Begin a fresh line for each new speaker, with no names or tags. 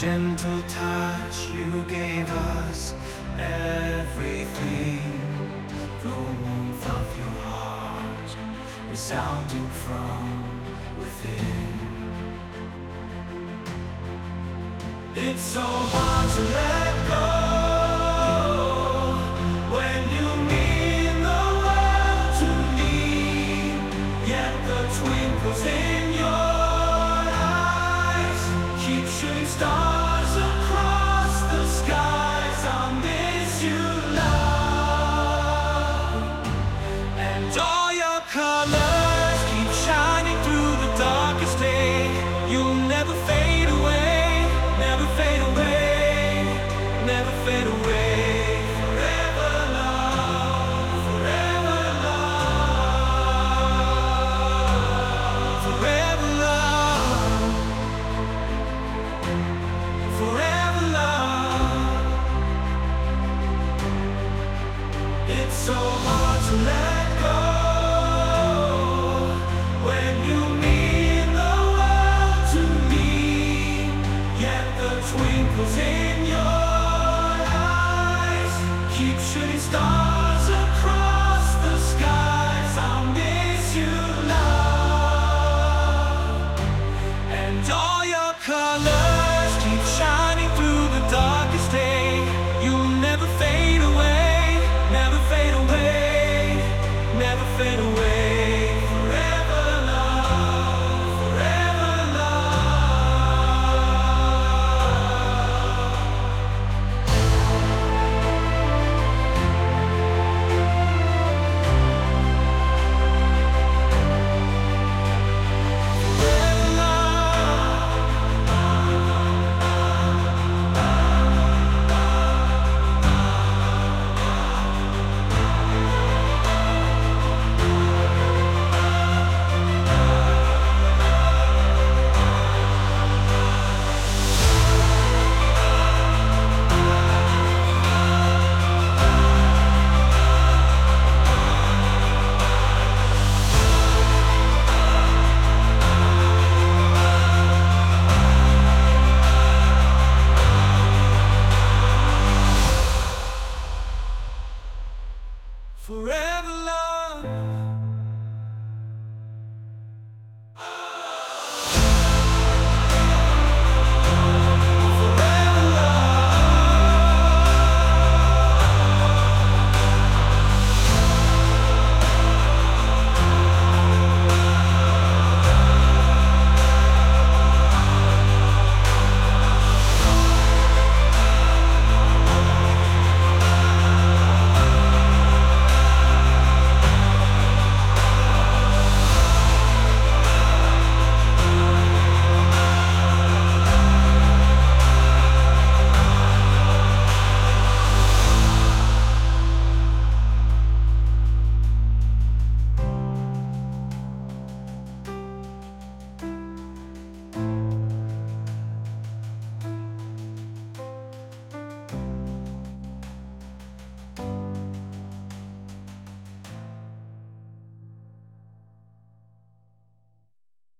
gentle touch, you gave us everything. The warmth of your heart resounding from within. It's so hard to let go when you mean the world to me. Yet the twinkles in your eyes keep shooting stars across the skies. I'll miss you, love, and all your colors keep shining through the darkest day. You'll never fade away, never fade away, never fade away. Forever love, forever love, forever love, forever love. It's so hard to let go when you mean the world to me. Yet the twinkles in your eyes keep shooting stars